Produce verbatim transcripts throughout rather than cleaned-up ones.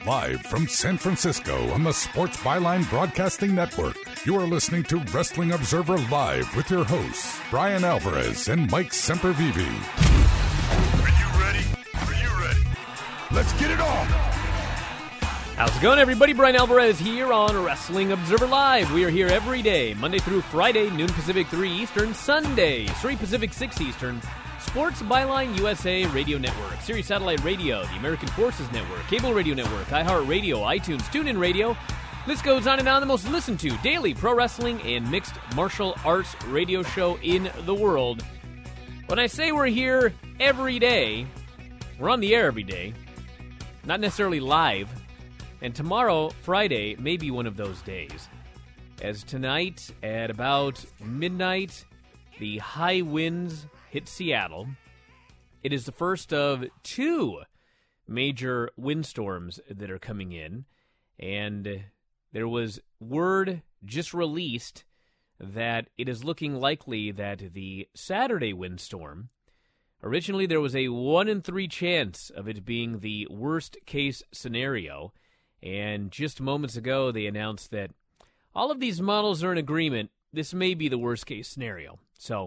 Live from San Francisco on the Sports Byline Broadcasting Network, you are listening to Wrestling Observer Live with your hosts, Brian Alvarez and Mike Sempervive. Are you ready? Are you ready? Let's get it on! How's it going, everybody? Brian Alvarez here on Wrestling Observer Live. We are here every day, Monday through Friday, noon Pacific, three Eastern, Sunday, three Pacific, six Eastern. Sports Byline U S A Radio Network, Sirius Satellite Radio, the American Forces Network, Cable Radio Network, iHeartRadio, iTunes, TuneIn Radio. This goes on and on, the most listened to daily pro wrestling and mixed martial arts radio show in the world. When I say we're here every day, we're on the air every day, not necessarily live. And tomorrow, Friday, may be one of those days. As tonight, at about midnight, the high winds hit Seattle. It is the first of two major windstorms that are coming in. And there was word just released that it is looking likely that the Saturday windstorm, originally there was a one in three chance of it being the worst case scenario. And just moments ago, they announced that all of these models are in agreement. This may be the worst case scenario. So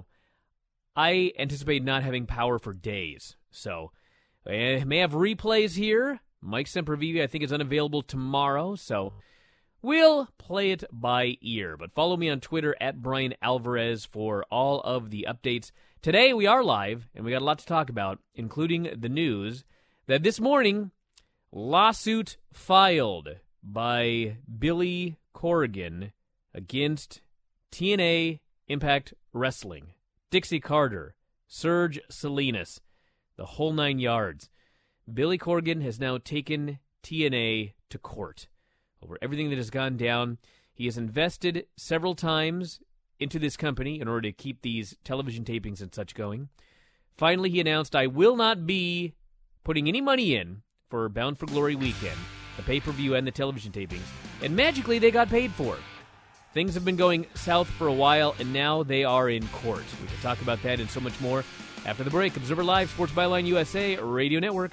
I anticipate not having power for days. So I may have replays here. Mike Sempervive, I think, is unavailable tomorrow. So we'll play it by ear. But follow me on Twitter at Brian Alvarez for all of the updates. Today we are live, and we got a lot to talk about, including the news that this morning, lawsuit filed by Billy Corgan against T N A Impact Wrestling, Dixie Carter, Serge Salinas, the whole nine yards. Billy Corgan has now taken T N A to court over everything that has gone down. He has invested several times into this company in order to keep these television tapings and such going. Finally, he announced, I will not be putting any money in for Bound for Glory weekend, the pay-per-view and the television tapings, and magically they got paid for. Things have been going south for a while, and now they are in court. We can talk about that and so much more after the break. Observer Live, Sports Byline U S A Radio Network.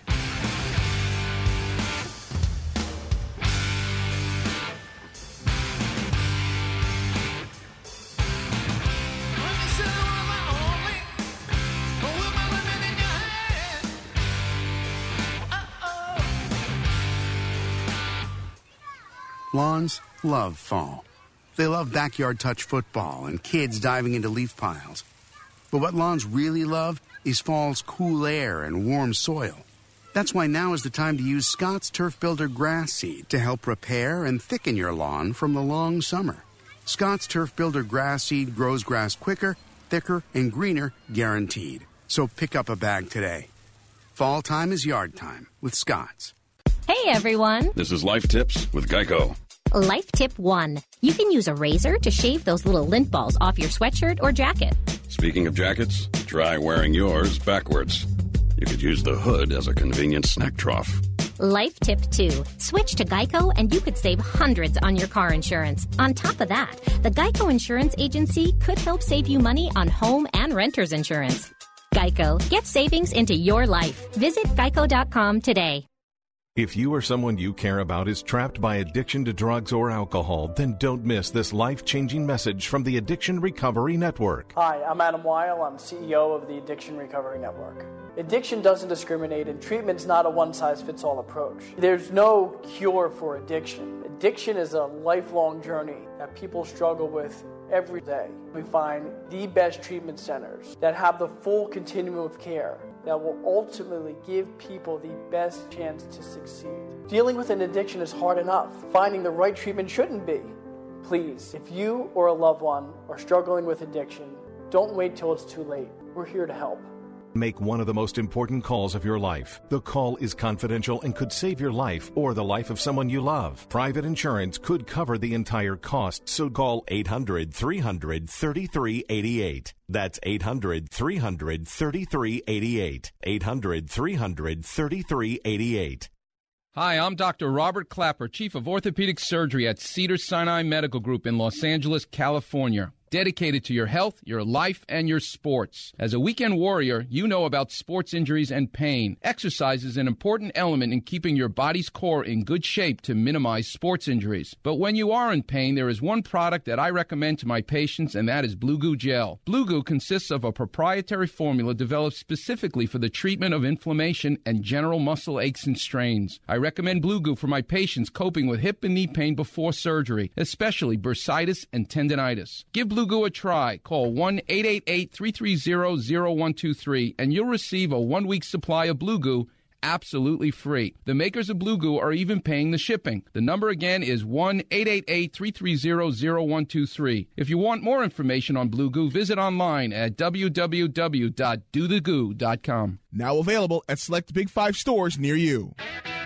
Lawns love fall. They love backyard touch football and kids diving into leaf piles. But what lawns really love is fall's cool air and warm soil. That's why now is the time to use Scott's Turf Builder Grass Seed to help repair and thicken your lawn from the long summer. Scott's Turf Builder Grass Seed grows grass quicker, thicker, and greener, guaranteed. So pick up a bag today. Fall time is yard time with Scott's. Hey, everyone. This is Life Tips with Geico. Life tip one. You can use a razor to shave those little lint balls off your sweatshirt or jacket. Speaking of jackets, try wearing yours backwards. You could use the hood as a convenient snack trough. Life tip two. Switch to Geico and you could save hundreds on your car insurance. On top of that, the Geico Insurance Agency could help save you money on home and renter's insurance. Geico. Get savings into your life. Visit geico dot com today. If you or someone you care about is trapped by addiction to drugs or alcohol, then don't miss this life-changing message from the Addiction Recovery Network. Hi, I'm Adam Weil. I'm C E O of the Addiction Recovery Network. Addiction doesn't discriminate, and treatment's not a one-size-fits-all approach. There's no cure for addiction. Addiction is a lifelong journey that people struggle with every day. We find the best treatment centers that have the full continuum of care that will ultimately give people the best chance to succeed. Dealing with an addiction is hard enough. Finding the right treatment shouldn't be. Please, if you or a loved one are struggling with addiction, don't wait till it's too late. We're here to help. Make one of the most important calls of your life. The call is confidential and could save your life or the life of someone you love. Private insurance could cover the entire cost, so call eight hundred, three hundred, thirty-three eighty-eight. That's eight hundred, three hundred, thirty-three eighty-eight. eight hundred, three hundred, thirty-three eighty-eight. Hi, I'm Doctor Robert Clapper, Chief of Orthopedic Surgery at Cedars-Sinai Medical Group in Los Angeles, California. dedicated to your health, your life, and your sports. As a weekend warrior, you know about sports injuries and pain. Exercise is an important element in keeping your body's core in good shape to minimize sports injuries. But when you are in pain, there is one product that I recommend to my patients, and that is Blue Goo Gel. Blue Goo consists of a proprietary formula developed specifically for the treatment of inflammation and general muscle aches and strains. I recommend Blue Goo for my patients coping with hip and knee pain before surgery, especially bursitis and tendinitis. Give Blue Goo a try. Call one eight eight eight, three three zero, zero one two three and you'll receive a one-week supply of Blue Goo absolutely free. The makers of Blue Goo are even paying the shipping. The number again is one eight eight eight, three three zero, zero one two three. If you want more information on Blue Goo, visit online at w w w dot do the goo dot com. Now available at select Big Five stores near you.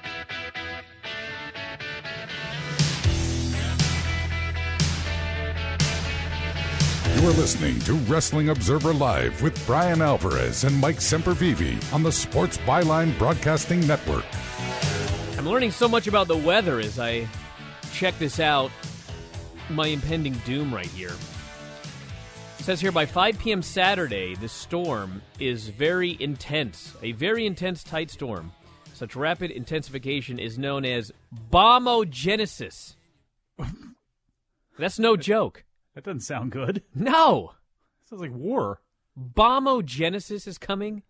You are listening to Wrestling Observer Live with Brian Alvarez and Mike Sempervive on the Sports Byline Broadcasting Network. I'm learning so much about the weather as I check this out, my impending doom right here. It says here by five p.m. Saturday, the storm is very intense, a very intense tight storm. Such rapid intensification is known as bombogenesis. That's no joke. That doesn't sound good. No. Sounds like war. Bombogenesis is coming?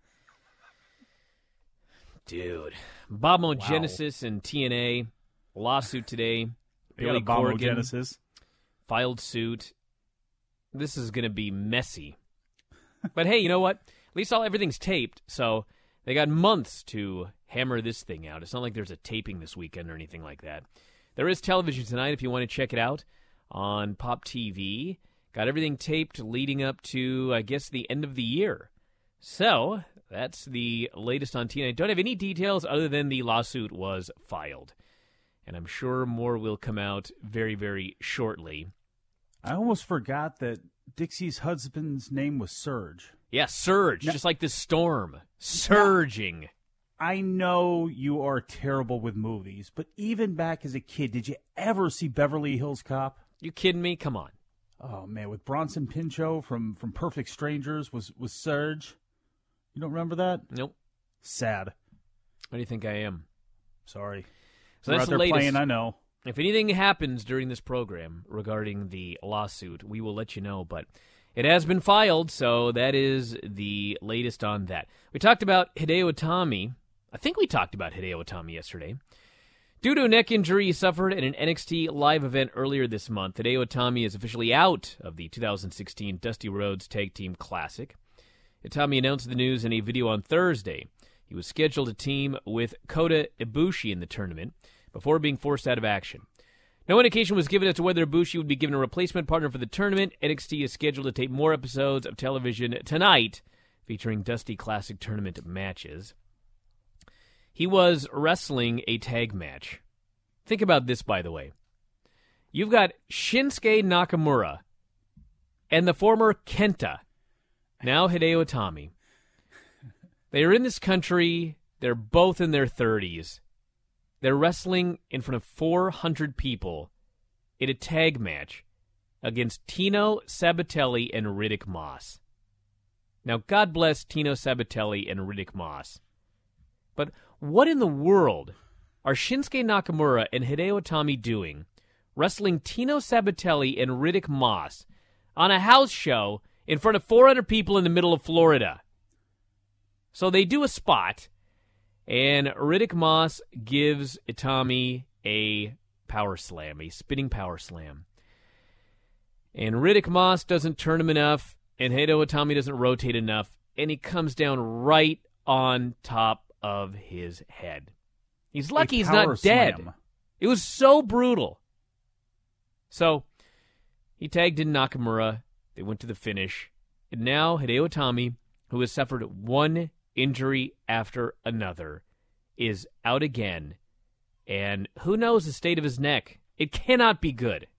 Dude. Bombogenesis wow. and T N A. Lawsuit today. They Billy got a Corgan bombogenesis. filed suit. This is going to be messy. But hey, you know what? At least all everything's taped, so they got months to hammer this thing out. It's not like there's a taping this weekend or anything like that. There is television tonight if you want to check it out. On Pop T V. Got everything taped leading up to, I guess, the end of the year. So, that's the latest on T N A. I don't have any details other than the lawsuit was filed. And I'm sure more will come out very, very shortly. I almost forgot that Dixie's husband's name was Surge. Yeah, Surge, now, just like the storm. Surging. Now, I know you are terrible with movies, but even back as a kid, did you ever see Beverly Hills Cop? You kidding me? Come on. Oh, man, with Bronson Pinchot from, from Perfect Strangers was, was Surge. You don't remember that? Nope. Sad. What do you think I am? Sorry. So We're that's out there the latest. Playing, I know. If anything happens during this program regarding the lawsuit, we will let you know, but it has been filed, so that is the latest on that. We talked about Hideo Itami. I think we talked about Hideo Itami yesterday. Due to a neck injury he suffered at an N X T live event earlier this month, Hideo Itami is officially out of the two thousand sixteen Dusty Rhodes Tag Team Classic. Itami announced the news in a video on Thursday. He was scheduled to team with Kota Ibushi in the tournament before being forced out of action. No indication was given as to whether Ibushi would be given a replacement partner for the tournament. N X T is scheduled to tape more episodes of television tonight featuring Dusty Classic tournament matches. He was wrestling a tag match. Think about this, by the way. You've got Shinsuke Nakamura and the former Kenta, now Hideo Itami. They are in this country. They're both in their thirties. They're wrestling in front of four hundred people in a tag match against Tino Sabatelli and Riddick Moss. Now, God bless Tino Sabatelli and Riddick Moss. But what in the world are Shinsuke Nakamura and Hideo Itami doing wrestling Tino Sabatelli and Riddick Moss on a house show in front of four hundred people in the middle of Florida? So they do a spot, and Riddick Moss gives Itami a power slam, a spinning power slam. And Riddick Moss doesn't turn him enough, and Hideo Itami doesn't rotate enough, and he comes down right on top of his head. He's lucky he's not dead. Slam. It was so brutal. So, he tagged in Nakamura. They went to the finish. And now, Hideo Itami, who has suffered one injury after another, is out again. And who knows the state of his neck? It cannot be good.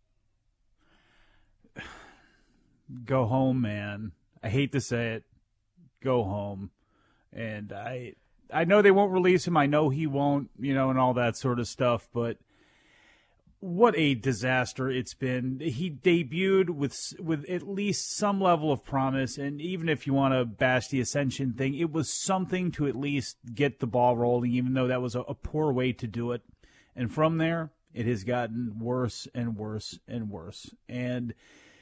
Go home, man. I hate to say it. Go home. And I... I know they won't release him. I know he won't, you know, and all that sort of stuff. But what a disaster it's been. He debuted with with at least some level of promise, and even if you want to bash the Ascension thing, it was something to at least get the ball rolling, even though that was a, a poor way to do it. And from there, it has gotten worse and worse and worse. And,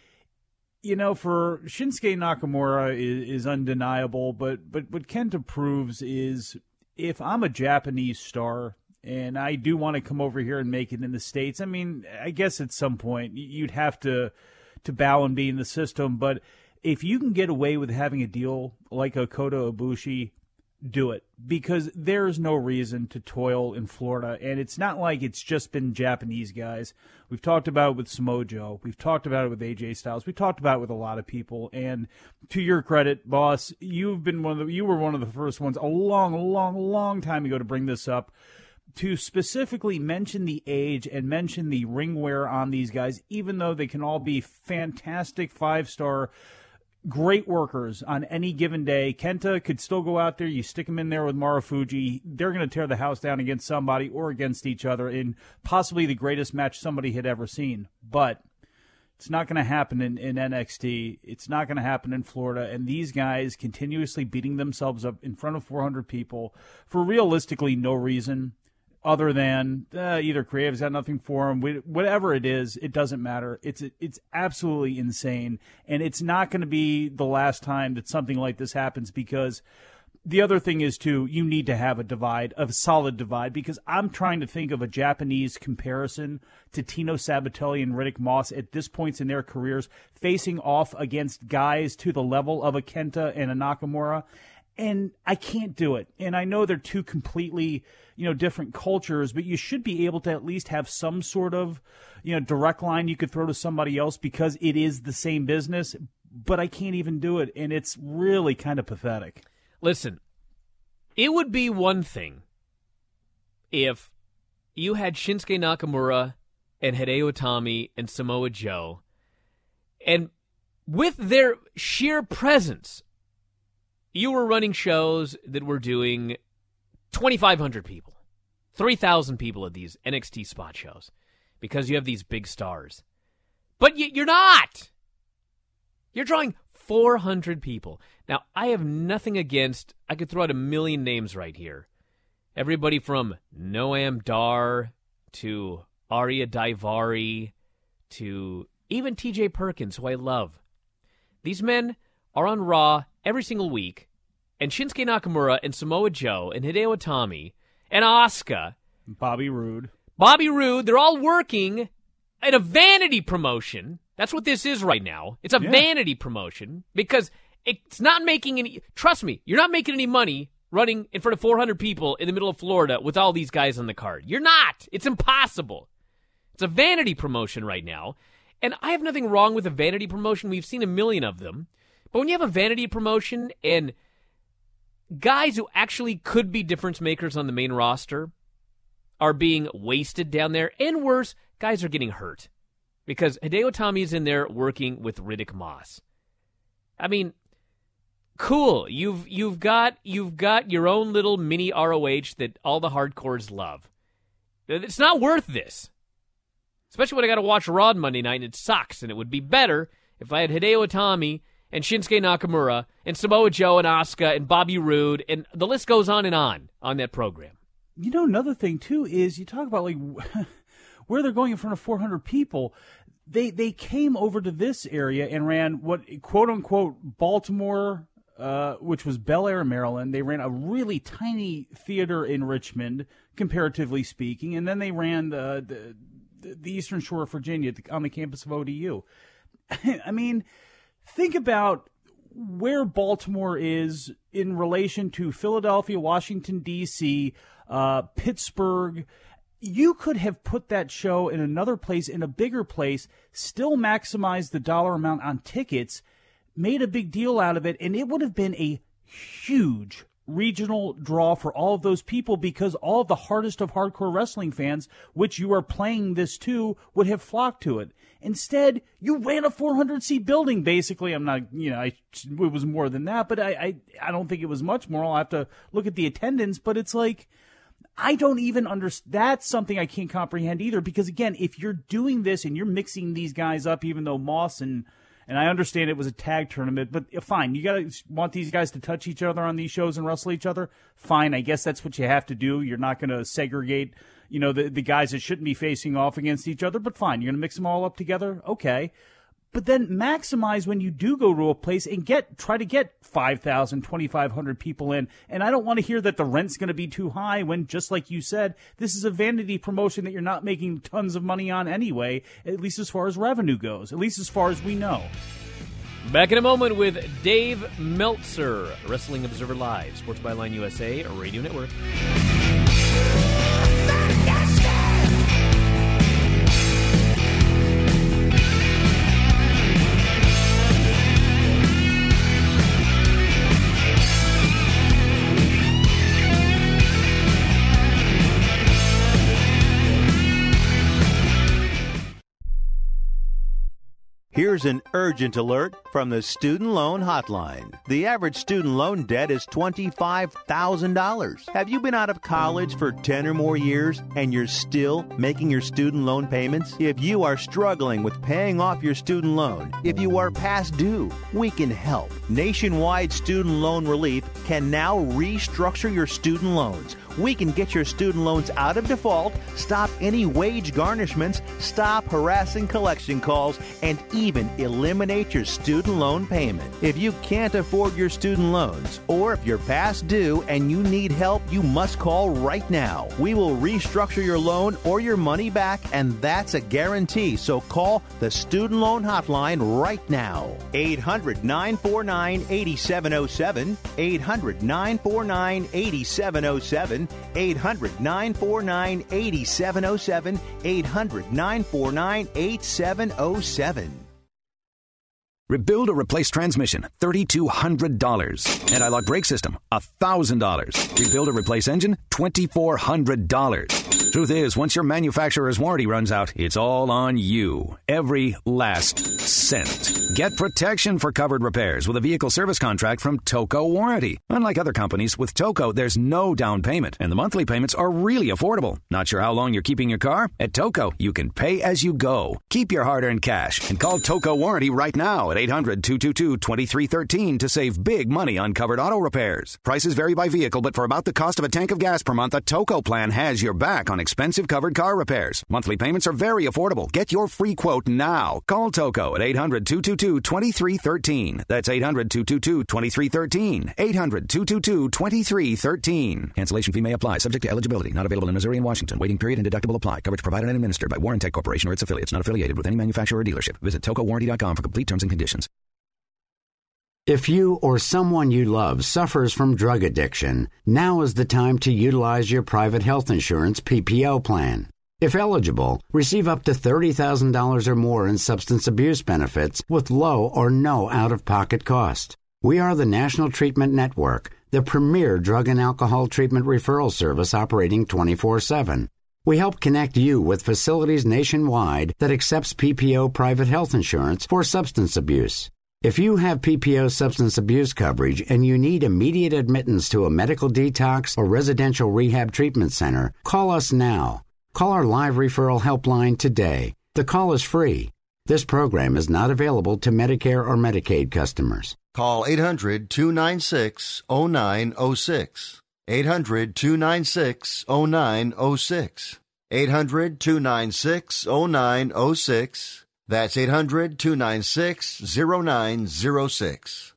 you know, for Shinsuke Nakamura is, is undeniable, but, but what Kenta proves is if I'm a Japanese star and I do want to come over here and make it in the States, I mean, I guess at some point you'd have to to bow and be in the system. But if you can get away with having a deal like a Kota Ibushi, do it, because there's no reason to toil in Florida. And it's not like it's just been Japanese guys. We've talked about it with Samoa Joe. We've talked about it with A J Styles. We've talked about it with a lot of people. And to your credit, boss, you've been one of the, you were one of the first ones a long, long, long time ago to bring this up, to specifically mention the age and mention the ring wear on these guys, even though they can all be fantastic five-star great workers on any given day. Kenta could still go out there. You stick him in there with Marufuji. They're going to tear the house down against somebody or against each other in possibly the greatest match somebody had ever seen. But it's not going to happen in, in N X T. It's not going to happen in Florida. And these guys continuously beating themselves up in front of four hundred people for realistically no reason other than uh, either creative's got nothing for them. Whatever it is, it doesn't matter. It's it's absolutely insane, and it's not going to be the last time that something like this happens, because the other thing is, too, you need to have a divide, a solid divide, because I'm trying to think of a Japanese comparison to Tino Sabatelli and Riddick Moss at this point in their careers, facing off against guys to the level of a Kenta and a Nakamura. And I can't do it. And I know they're two completely, you know, different cultures, but you should be able to at least have some sort of, you know, direct line you could throw to somebody else, because it is the same business. But I can't even do it, and it's really kind of pathetic. Listen, it would be one thing if you had Shinsuke Nakamura and Hideo Itami and Samoa Joe, and with their sheer presence, you were running shows that were doing twenty-five hundred people, three thousand people at these N X T spot shows, because you have these big stars. But you're not. You're drawing four hundred people. Now, I have nothing against, I could throw out a million names right here. Everybody from Noam Dar to Arya Daivari to even T J Perkins, who I love. These men are on Raw every single week, and Shinsuke Nakamura and Samoa Joe and Hideo Itami and Asuka, Bobby Roode, Bobby Roode, they're all working at a vanity promotion. That's what this is right now. It's a yeah. vanity promotion, because it's not making any, trust me, you're not making any money running in front of four hundred people in the middle of Florida with all these guys on the card. You're not. It's impossible. It's a vanity promotion right now, and I have nothing wrong with a vanity promotion. We've seen a million of them. But when you have a vanity promotion and guys who actually could be difference makers on the main roster are being wasted down there, and worse, guys are getting hurt, because Hideo Itami is in there working with Riddick Moss. I mean, cool. You've you've got you've got your own little mini R O H that all the hardcores love. It's not worth this, especially when I got to watch Raw on Monday night and it sucks. And it would be better if I had Hideo Itami and Shinsuke Nakamura and Samoa Joe and Asuka and Bobby Roode, and the list goes on and on on that program. You know, another thing, too, is you talk about, like, where they're going in front of four hundred people. They they came over to this area and ran what, quote-unquote, Baltimore, uh, which was Bel Air, Maryland. They ran a really tiny theater in Richmond, comparatively speaking, and then they ran the, the, the Eastern Shore of Virginia on the campus of O D U. I mean, think about where Baltimore is in relation to Philadelphia, Washington, D C, uh, Pittsburgh. You could have put that show in another place, in a bigger place, still maximized the dollar amount on tickets, made a big deal out of it, and it would have been a huge regional draw for all of those people, because all of the hardest of hardcore wrestling fans, which you are playing this to, would have flocked to it. Instead, you ran a four hundred seat building, basically. I'm not, you know, I, it was more than that, but I, I, I don't think it was much more. I'll have to look at the attendance, but it's like, I don't even understand. That's something I can't comprehend either, because, again, if you're doing this and you're mixing these guys up, even though Moss and and I understand it was a tag tournament, but fine, you got to want these guys to touch each other on these shows and wrestle each other. Fine, I guess that's what you have to do. You're not going to segregate, you know, the, the guys that shouldn't be facing off against each other, but fine, you're going to mix them all up together? Okay. But then maximize when you do go to a place and get try to get five thousand, twenty-five hundred people in. And I don't want to hear that the rent's going to be too high when, just like you said, this is a vanity promotion that you're not making tons of money on anyway, at least as far as revenue goes, at least as far as we know. Back in a moment with Dave Meltzer, Wrestling Observer Live, Sports Byline U S A Radio Network. Here's an urgent alert from the Student Loan Hotline. The average student loan debt is twenty-five thousand dollars. Have you been out of college for ten or more years and you're still making your student loan payments? If you are struggling with paying off your student loan, if you are past due, we can help. Nationwide Student Loan Relief can now restructure your student loans. We can get your student loans out of default, stop any wage garnishments, stop harassing collection calls, and even eliminate your student loan payment. If you can't afford your student loans, or if you're past due and you need help, you must call right now. We will restructure your loan or your money back, and that's a guarantee. So call the Student Loan Hotline right now. eight hundred, nine four nine, eight seven zero seven. eight hundred, nine four nine, eight seven zero seven. eight hundred, nine four nine, eight seven zero seven. eight hundred, nine four nine, eight seven zero seven. Rebuild or replace transmission, three thousand two hundred dollars. Anti-lock brake system, one thousand dollars. Rebuild or replace engine, two thousand four hundred dollars. Truth is, once your manufacturer's warranty runs out, it's all on you. Every last cent. Get protection for covered repairs with a vehicle service contract from Toco Warranty. Unlike other companies, with Toco, there's no down payment, and the monthly payments are really affordable. Not sure how long you're keeping your car? At Toco, you can pay as you go. Keep your hard-earned cash and call Toco Warranty right now at eight hundred, two two two, two three one three to save big money on covered auto repairs. Prices vary by vehicle, but for about the cost of a tank of gas per month, a Toco plan has your back on expensive covered car repairs. Monthly payments are very affordable. Get your free quote now. Call Toco at eight hundred, two two two, two three one three. That's eight hundred, two two two, two three one three. eight hundred, two two two, two three one three. Cancellation fee may apply. Subject to eligibility. Not available in Missouri and Washington. Waiting period and deductible apply. Coverage provided and administered by Warrantech Corporation or its affiliates. Not affiliated with any manufacturer or dealership. Visit toco warranty dot com for complete terms and conditions. If you or someone you love suffers from drug addiction, now is the time to utilize your private health insurance P P O plan. If eligible, receive up to thirty thousand dollars or more in substance abuse benefits with low or no out-of-pocket cost. We are the National Treatment Network, the premier drug and alcohol treatment referral service operating twenty-four seven. We help connect you with facilities nationwide that accepts P P O private health insurance for substance abuse. If you have P P O substance abuse coverage and you need immediate admittance to a medical detox or residential rehab treatment center, call us now. Call our live referral helpline today. The call is free. This program is not available to Medicare or Medicaid customers. Call eight hundred, two nine six, zero nine zero six. eight hundred, two nine six, zero nine zero six. eight hundred, two nine six, zero nine zero six. That's eight hundred, two nine six, zero nine zero six.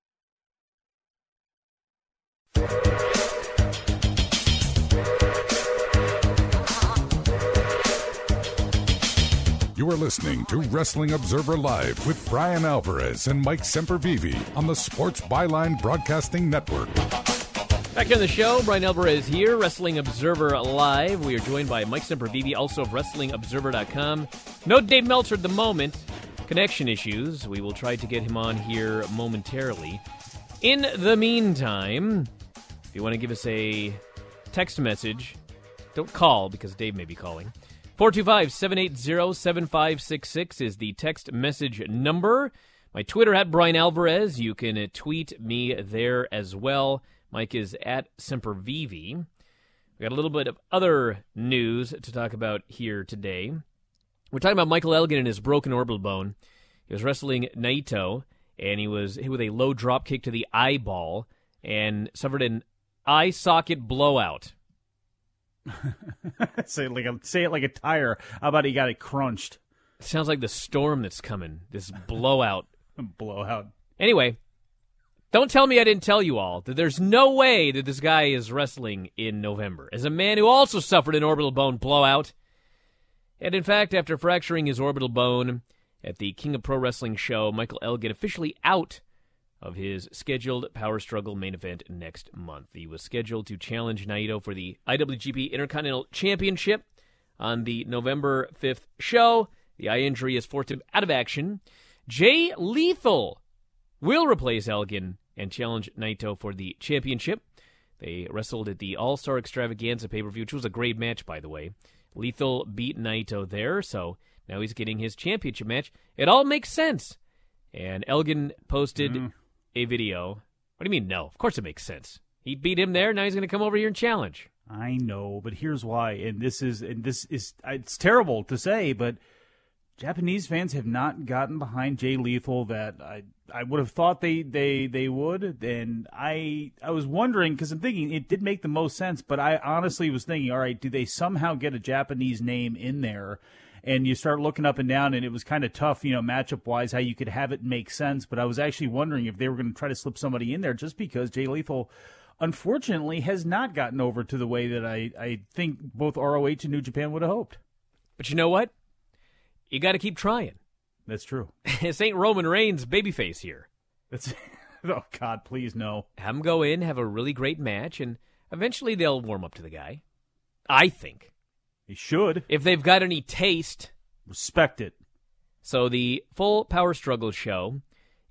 You are listening to Wrestling Observer Live with Brian Alvarez and Mike Sempervive on the Sports Byline Broadcasting Network. Back here on the show, Brian Alvarez here, Wrestling Observer Live. We are joined by Mike Sempervive, also of Wrestling Observer dot com. No Dave Meltzer at the moment. Connection issues. We will try to get him on here momentarily. In the meantime, if you want to give us a text message, don't call because Dave may be calling. four two five, seven eight zero, seven five six six is the text message number. My Twitter at Brian Alvarez. You can tweet me there as well. Mike is at Sempervive. We got a little bit of other news to talk about here today. We're talking about Michael Elgin and his broken orbital bone. He was wrestling Naito, and he was hit with a low drop kick to the eyeball and suffered an eye socket blowout. say, it like a, say it like a tire. How about he got it crunched? It sounds like the storm that's coming, this blowout. Blowout. Anyway, don't tell me I didn't tell you all that there's no way that this guy is wrestling in November. As a man who also suffered an orbital bone blowout, and in fact, after fracturing his orbital bone at the King of Pro Wrestling show, Michael Elgin officially out of his scheduled Power Struggle main event next month. He was scheduled to challenge Naito for the I W G P Intercontinental Championship on the November fifth show. The eye injury has forced him out of action. Jay Lethal will replace Elgin and challenge Naito for the championship. They wrestled at the All-Star Extravaganza pay-per-view, which was a great match, by the way. Lethal beat Naito there, so now he's getting his championship match. It all makes sense. And Elgin posted mm. a video. What do you mean, no? Of course it makes sense. He beat him there, now he's going to come over here and challenge. I know, but here's why. And this is, and this is, it's terrible to say, but Japanese fans have not gotten behind Jay Lethal that I I would have thought they, they, they would. And I I was wondering, because I'm thinking it did make the most sense, but I honestly was thinking, all right, do they somehow get a Japanese name in there? And you start looking up and down, and it was kind of tough, you know, matchup-wise, how you could have it make sense. But I was actually wondering if they were going to try to slip somebody in there just because Jay Lethal, unfortunately, has not gotten over to the way that I, I think both R O H and New Japan would have hoped. But you know what? You got to keep trying. That's true. This ain't Roman Reigns babyface here. That's oh, God, please, no. Have him go in, have a really great match, and eventually they'll warm up to the guy. I think. He should. If they've got any taste. Respect it. So the full Power Struggle show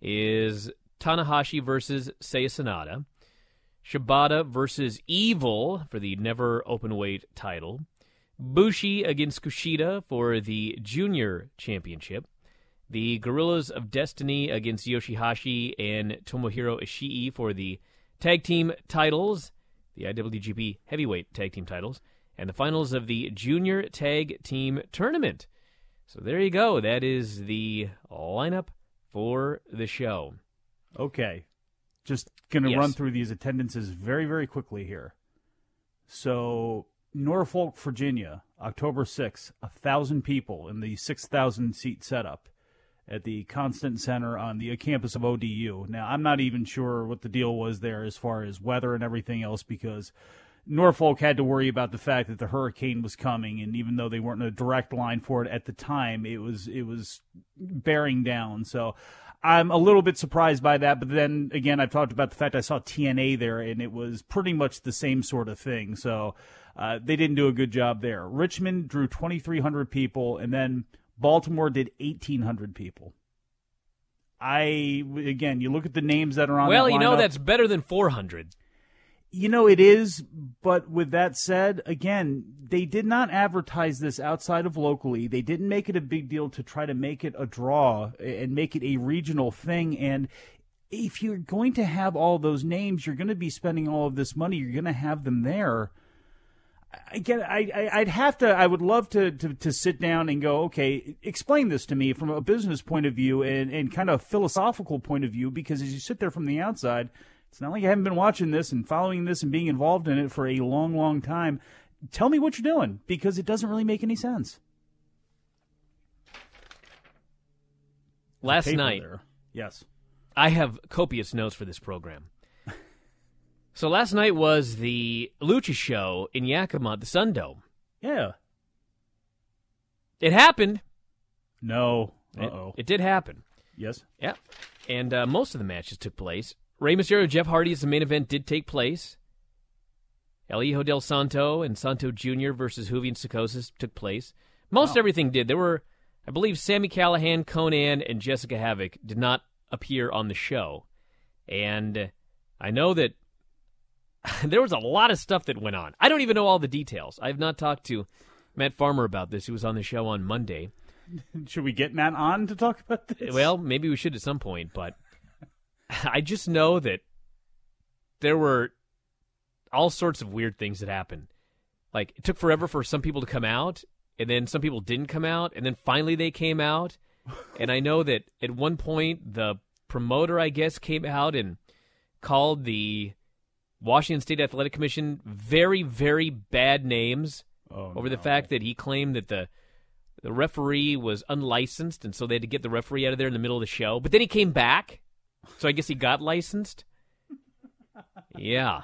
is Tanahashi versus Seiya Sanada, Shibata versus Evil for the Never Openweight title, Bushi against Kushida for the Junior Championship, the Guerrillas of Destiny against Yoshihashi and Tomohiro Ishii for the Tag Team titles, the I W G P Heavyweight Tag Team titles, and the finals of the Junior Tag Team Tournament. So there you go. That is the lineup for the show. Okay. Just going to yes. run through these attendances very, very quickly here. So Norfolk, Virginia, October sixth, one thousand people in the six thousand seat setup at the Constant Center on the campus of O D U. Now, I'm not even sure what the deal was there as far as weather and everything else, because Norfolk had to worry about the fact that the hurricane was coming, and even though they weren't in a direct line for it at the time, it was it was bearing down. So I'm a little bit surprised by that, but then again, I've talked about the fact I saw T N A there, and it was pretty much the same sort of thing. So uh, they didn't do a good job there. Richmond drew twenty-three hundred people, and then Baltimore did eighteen hundred people. I again, you look at the names that are on. Well, that you know lineup, that's better than four hundred. You know, it is, but with that said, again, they did not advertise this outside of locally. They didn't make it a big deal to try to make it a draw and make it a regional thing. And if you're going to have all those names, you're going to be spending all of this money, you're going to have them there. Again, I, I, I'd have to, I would love to, to, to sit down and go, okay, explain this to me from a business point of view and, and kind of philosophical point of view, because as you sit there from the outside, it's not like I haven't been watching this and following this and being involved in it for a long, long time. Tell me what you're doing, because it doesn't really make any sense. Last night, there. Yes, I have copious notes for this program. So last night was the Lucha show in Yakima at the Sun Dome. Yeah. It happened. No. Uh-oh. It, it did happen. Yes. Yeah. And uh, most of the matches took place. Rey Mysterio, Jeff Hardy as the main event did take place. El Hijo del Santo and Santo Junior versus Juvi and Psicosis took place. Most wow. everything did. There were, I believe, Sami Callihan, Conan, and Jessica Havoc did not appear on the show. And I know that there was a lot of stuff that went on. I don't even know all the details. I have not talked to Matt Farmer about this, who was on the show on Monday. Should we get Matt on to talk about this? Well, maybe we should at some point, but I just know that there were all sorts of weird things that happened Like, it took forever for some people to come out, and then some people didn't come out, and then finally they came out. And I know that at one point the promoter, I guess, came out and called the Washington State Athletic Commission very, very bad names oh, over no. the fact that he claimed that the the referee was unlicensed, and so they had to get the referee out of there in the middle of the show. But then he came back, so I guess he got licensed. Yeah.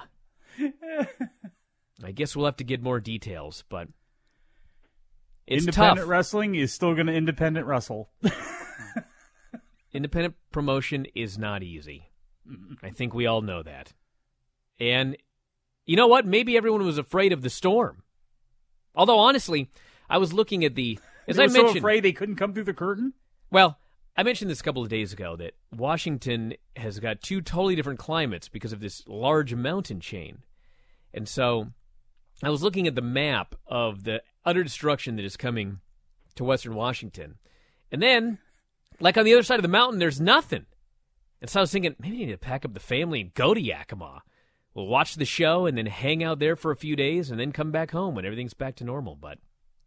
I guess we'll have to get more details, but it's independent tough. Wrestling is still going to independent wrestle. Independent promotion is not easy. I think we all know that. And you know what? Maybe everyone was afraid of the storm. Although, honestly, I was looking at the... As they I were mentioned, so afraid they couldn't come through the curtain? Well, I mentioned this a couple of days ago that Washington has got two totally different climates because of this large mountain chain. And so I was looking at the map of the utter destruction that is coming to Western Washington. And then, like on the other side of the mountain, there's nothing. And so I was thinking, maybe I need to pack up the family and go to Yakima. We'll watch the show and then hang out there for a few days and then come back home when everything's back to normal. But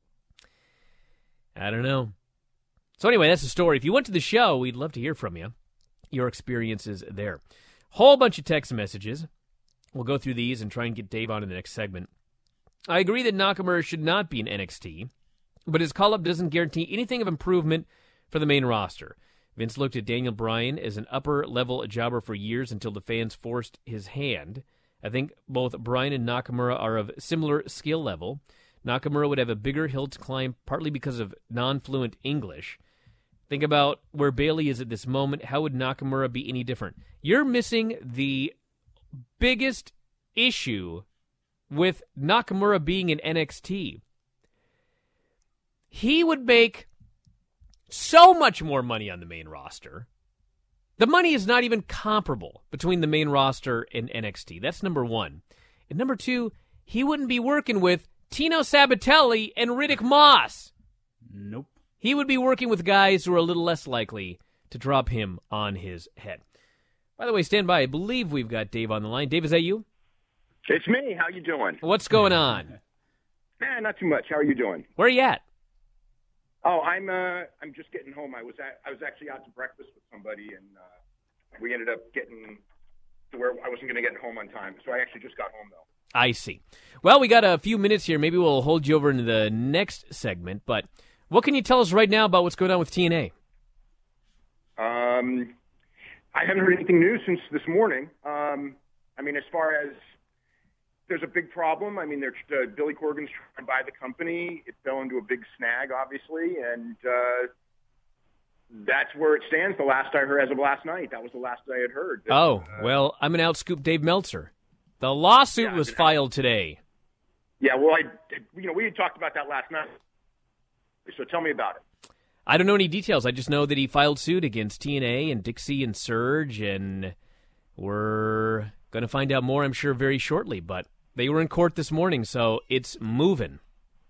I don't know. So anyway, that's the story. If you went to the show, we'd love to hear from you, your experiences there. Whole bunch of text messages. We'll go through these and try and get Dave on in the next segment. I agree that Nakamura should not be in N X T, but his call-up doesn't guarantee anything of improvement for the main roster. Vince looked at Daniel Bryan as an upper-level jobber for years until the fans forced his hand. I think both Bryan and Nakamura are of similar skill level. Nakamura would have a bigger hill to climb, partly because of non-fluent English. Think about where Bayley is at this moment. How would Nakamura be any different? You're missing the biggest issue with Nakamura being in N X T. He would make so much more money on the main roster. The money is not even comparable between the main roster and N X T. That's number one. And number two, he wouldn't be working with Tino Sabatelli and Riddick Moss. Nope. He would be working with guys who are a little less likely to drop him on his head. By the way, stand by. I believe we've got Dave on the line. Dave, is that you? It's me. How you doing? What's going on? Eh, not too much. How are you doing? Where are you at? Oh, I'm uh, I'm just getting home. I was at, I was actually out to breakfast with somebody, and uh, we ended up getting to where I wasn't going to get home on time. So I actually just got home, though. I see. Well, we got a few minutes here. Maybe we'll hold you over into the next segment. But what can you tell us right now about what's going on with T N A? Um, I haven't heard anything new since this morning. Um, I mean, as far as there's a big problem. I mean, they're, uh, Billy Corgan's trying to buy the company. It fell into a big snag, obviously, and uh, that's where it stands. The last I heard, as of last night, that was the last I had heard. That, oh, uh, well, I'm going to outscoop Dave Meltzer. The lawsuit yeah, was I mean, filed today. Yeah, well, I, you know, we had talked about that last night. So tell me about it. I don't know any details. I just know that he filed suit against T N A and Dixie and Surge, and we're going to find out more, I'm sure, very shortly. But they were in court this morning, so it's moving.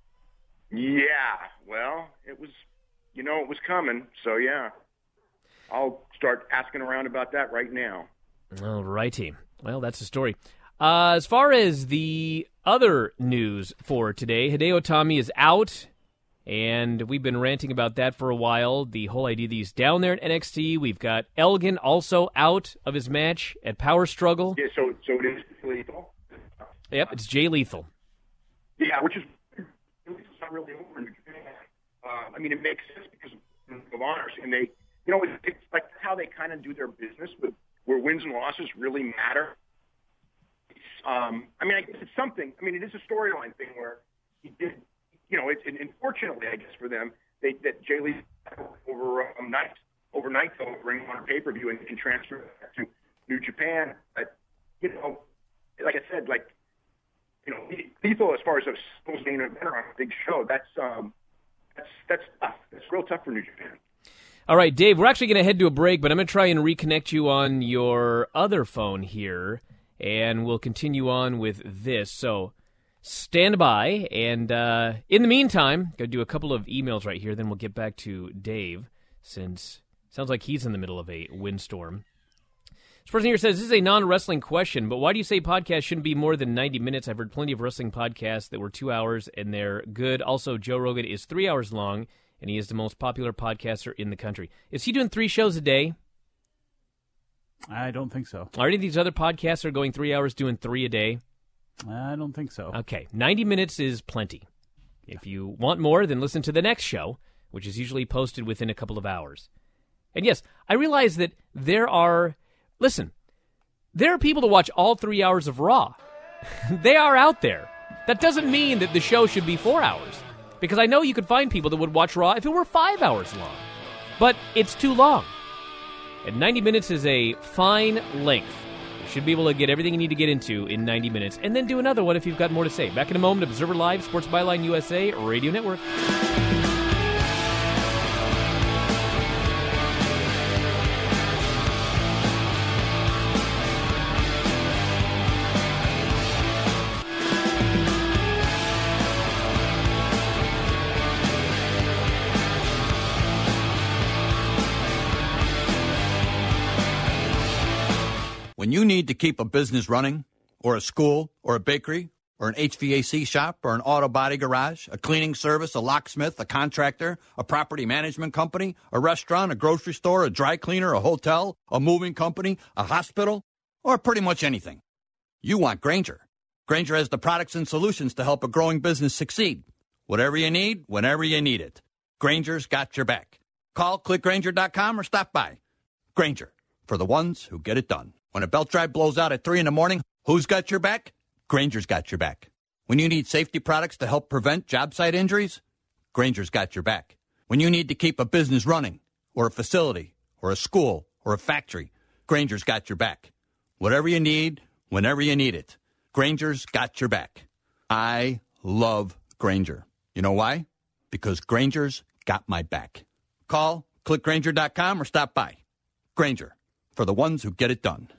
Yeah, well, it was, you know, it was coming. So, yeah, I'll start asking around about that right now. All righty. Well, that's the story. Uh, as far as the other news for today, Hideo Itami is out, and we've been ranting about that for a while. The whole idea that he's down there at N X T. We've got Elgin also out of his match at Power Struggle. Yeah, so so it is lethal. Yep, it's Jay Lethal. Yeah, which is it's not really over in Japan. Uh, I mean, it makes sense because of honors, and they, you know, it's, it's like how they kind of do their business, but where wins and losses really matter. It's, um, I mean, I guess it's something. I mean, it is a storyline thing where he did, you know, it's and unfortunately, I guess for them, they that Jay Lee over um, night overnight though, bring him on a pay per view and can transfer to New Japan. But you know, like I said, like. You know, lethal as far as a singles main event on a big show. That's um, that's that's tough. That's real tough for New Japan. All right, Dave. We're actually going to head to a break, but I'm going to try and reconnect you on your other phone here, and we'll continue on with this. So stand by, and uh, in the meantime, going to do a couple of emails right here. Then we'll get back to Dave, since it sounds like he's in the middle of a windstorm. This person here says, this is a non-wrestling question, but why do you say podcasts shouldn't be more than ninety minutes? I've heard plenty of wrestling podcasts that were two hours, and they're good. Also, Joe Rogan is three hours long, and he is the most popular podcaster in the country. Is he doing three shows a day? I don't think so. Are any of these other podcasts are going three hours doing three a day? I don't think so. Okay, ninety minutes is plenty. If you want more, then listen to the next show, which is usually posted within a couple of hours. And yes, I realize that there are... Listen, there are people to watch all three hours of Raw. They are out there. That doesn't mean that the show should be four hours. Because I know you could find people that would watch Raw if it were five hours long. But it's too long. And ninety minutes is a fine length. You should be able to get everything you need to get into in ninety minutes. And then do another one if you've got more to say. Back in a moment, Observer Live, Sports Byline U S A, Radio Network. When you need to keep a business running, or a school, or a bakery, or an H V A C shop, or an auto body garage, a cleaning service, a locksmith, a contractor, a property management company, a restaurant, a grocery store, a dry cleaner, a hotel, a moving company, a hospital, or pretty much anything, you want Grainger. Grainger has the products and solutions to help a growing business succeed. Whatever you need, whenever you need it. Grainger's got your back. Call click grainger dot com or stop by. Grainger, for the ones who get it done. When a belt drive blows out at three in the morning, who's got your back? Grainger's got your back. When you need safety products to help prevent job site injuries, Grainger's got your back. When you need to keep a business running, or a facility, or a school, or a factory, Grainger's got your back. Whatever you need, whenever you need it, Grainger's got your back. I love Grainger. You know why? Because Grainger's got my back. Call, click grainger dot com, or stop by. Grainger, for the ones who get it done.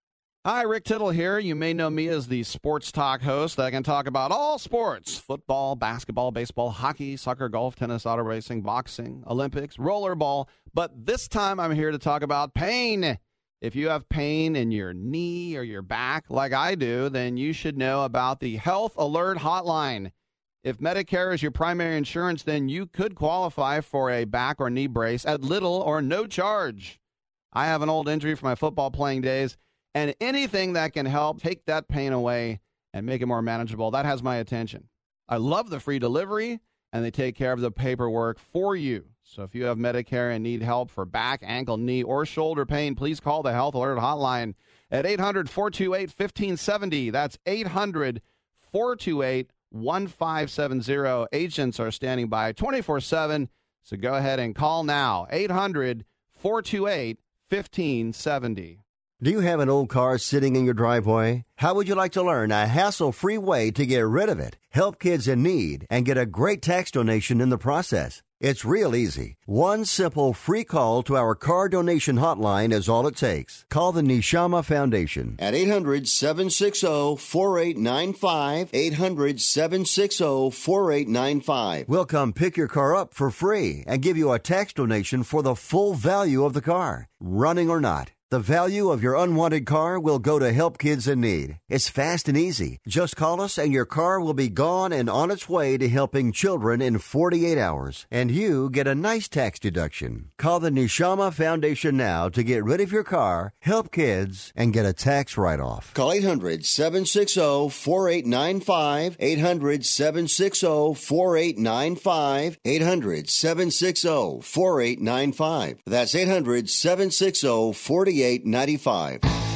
Hi, Rick Tittle here. You may know me as the sports talk host that can talk about all sports: football, basketball, baseball, hockey, soccer, golf, tennis, auto racing, boxing, Olympics, rollerball. But this time I'm here to talk about pain. If you have pain in your knee or your back like I do, then you should know about the Health Alert Hotline. If Medicare is your primary insurance, then you could qualify for a back or knee brace at little or no charge. I have an old injury from my football playing days, and anything that can help take that pain away and make it more manageable, that has my attention. I love the free delivery, and they take care of the paperwork for you. So if you have Medicare and need help for back, ankle, knee, or shoulder pain, please call the Health Alert Hotline at eight hundred, four two eight, one five seven zero. That's eight hundred, four two eight, one five seven zero. Agents are standing by twenty-four seven, so go ahead and call now. eight hundred, four two eight, one five seven zero. Do you have an old car sitting in your driveway? How would you like to learn a hassle-free way to get rid of it, help kids in need, and get a great tax donation in the process? It's real easy. One simple free call to our car donation hotline is all it takes. Call the Neshama Foundation at eight hundred, seven six zero, four eight nine five, eight hundred, seven six zero, four eight nine five. We'll come pick your car up for free and give you a tax donation for the full value of the car, running or not. The value of your unwanted car will go to help kids in need. It's fast and easy. Just call us and your car will be gone and on its way to helping children in forty-eight hours. And you get a nice tax deduction. Call the Neshama Foundation now to get rid of your car, help kids, and get a tax write-off. Call eight hundred, seven six zero, four eight nine five, eight hundred, seven six zero, four eight nine five, eight hundred, seven six zero, four eight nine five. That's eight hundred, seven six zero, four eight nine five.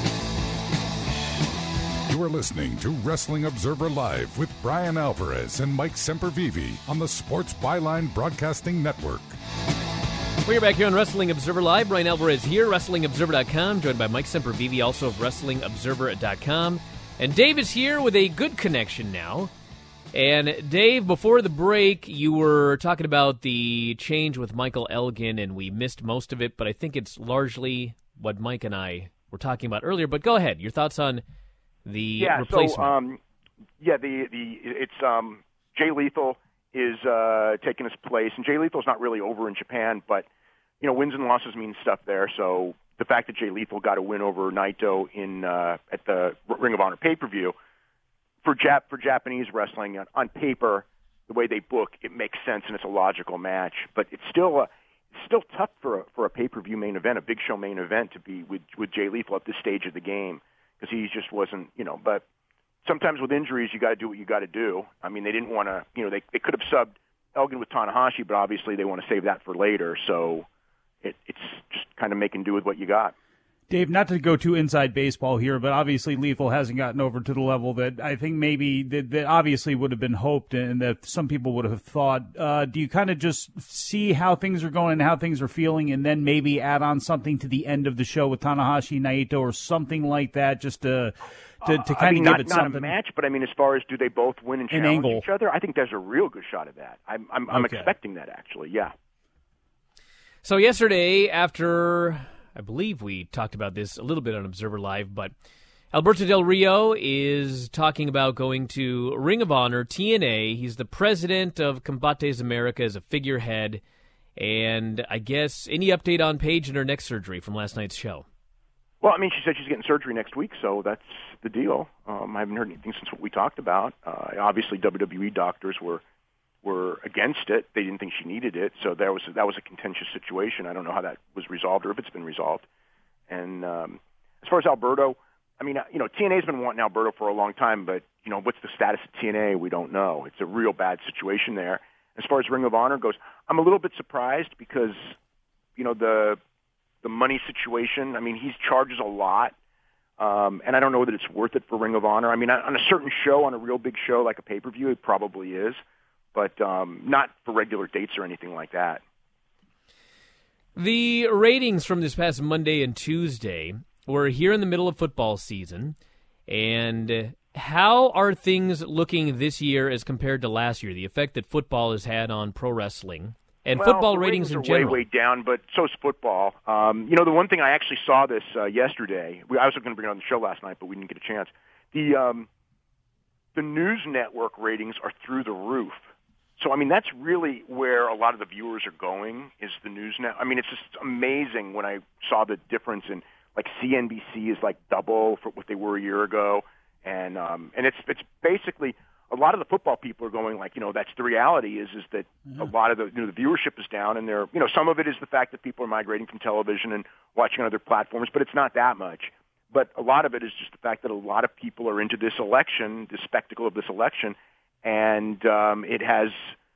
You are listening to Wrestling Observer Live with Brian Alvarez and Mike Sempervive on the Sports Byline Broadcasting Network. We're back here on Wrestling Observer Live. Brian Alvarez here, Wrestling Observer dot com, joined by Mike Sempervive, also of Wrestling Observer dot com. And Dave is here with a good connection now. And Dave, before the break, you were talking about the change with Michael Elgin, and we missed most of it, but I think it's largely what Mike and I were talking about earlier. But go ahead, your thoughts on the yeah, replacement. So, um, yeah, the the it's um, Jay Lethal is uh, taking his place, and Jay Lethal's not really over in Japan, but you know, wins and losses mean stuff there. So the fact that Jay Lethal got a win over Naito in uh, at the Ring of Honor pay-per-view, for Jap for Japanese wrestling on, on paper, the way they book, it makes sense and it's a logical match. But it's still a, it's still tough for a, for a pay-per-view main event, a big show main event, to be with with Jay Lethal at this stage of the game, because he just wasn't, you know. But sometimes with injuries, you got to do what you got to do. I mean, they didn't want to, you know, they they could have subbed Elgin with Tanahashi, but obviously they want to save that for later. So it, it's just kind of making do with what you got. Dave, not to go too inside baseball here, but obviously Lethal hasn't gotten over to the level that I think maybe that, that obviously would have been hoped and that some people would have thought. Uh, do you kind of just see how things are going and how things are feeling and then maybe add on something to the end of the show with Tanahashi, Naito, or something like that just to to, to kind uh, I mean, of not, give it not something? Not a match, but I mean, as far as do they both win and An challenge angle. each other, I think there's a real good shot of that. I'm, I'm, I'm Okay. expecting that, actually, yeah. So yesterday, after, I believe we talked about this a little bit on Observer Live, but Alberto Del Rio is talking about going to Ring of Honor, T N A. He's the president of Combates America as a figurehead. And I guess any update on Paige and her neck surgery from last night's show? Well, I mean, she said she's getting surgery next week, so that's the deal. Um, I haven't heard anything since what we talked about. Uh, obviously, W W E doctors were were against it. They didn't think she needed it, so that was that was a contentious situation. I don't know how that was resolved or if it's been resolved. And um, as far as Alberto, I mean, you know, T N A's been wanting Alberto for a long time, but you know, what's the status of T N A? We don't know. It's a real bad situation there. As far as Ring of Honor goes, I'm a little bit surprised because, you know, the the money situation. I mean, he charges a lot, um, and I don't know that it's worth it for Ring of Honor. I mean, on a certain show, on a real big show like a pay-per-view, it probably is, but um, not for regular dates or anything like that. The ratings from this past Monday and Tuesday were here in the middle of football season, and how are things looking this year as compared to last year, the effect that football has had on pro wrestling? And well, football the ratings, ratings in are general. way, way down, but so's football. Um, you know, the one thing I actually saw this uh, yesterday. We, I was going to bring it on the show last night, but we didn't get a chance. The um, the news network ratings are through the roof. So, I mean, that's really where a lot of the viewers are going. Is the news net? I mean, it's just amazing when I saw the difference in like C N B C is like double for what they were a year ago, and um, and it's it's basically. A lot of the football people are going like, you know, that's the reality is is that mm-hmm. a lot of the, you know, the viewership is down, and they're, you know, some of it is the fact that people are migrating from television and watching on other platforms, but it's not that much. But a lot of it is just the fact that a lot of people are into this election, the spectacle of this election, and um, it has,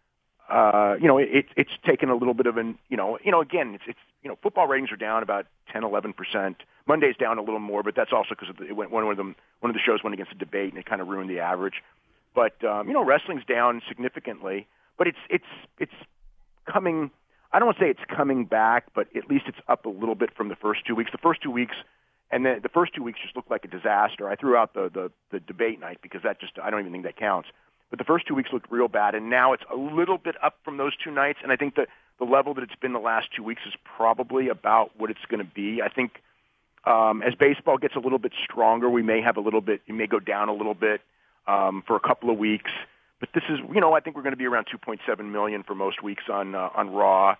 uh, you know, it, it's taken a little bit of an, you know, you know, again, it's, it's, you know, football ratings are down about ten, eleven percent. Monday's down a little more, but that's also because it went, one of them, one of the shows went against a debate, and it kind of ruined the average. But um, you know, wrestling's down significantly, but it's it's it's coming. I don't want to say it's coming back, but at least it's up a little bit from the first two weeks. The first two weeks, and then the first two weeks just looked like a disaster. I threw out the, the the debate night because that just I don't even think that counts. But the first two weeks looked real bad, and now it's a little bit up from those two nights. And I think that the level that it's been the last two weeks is probably about what it's going to be. I think um, as baseball gets a little bit stronger, we may have a little bit. It may go down a little bit. Um, for a couple of weeks, but this is, you know, I think we're going to be around two point seven million for most weeks on uh, on Raw,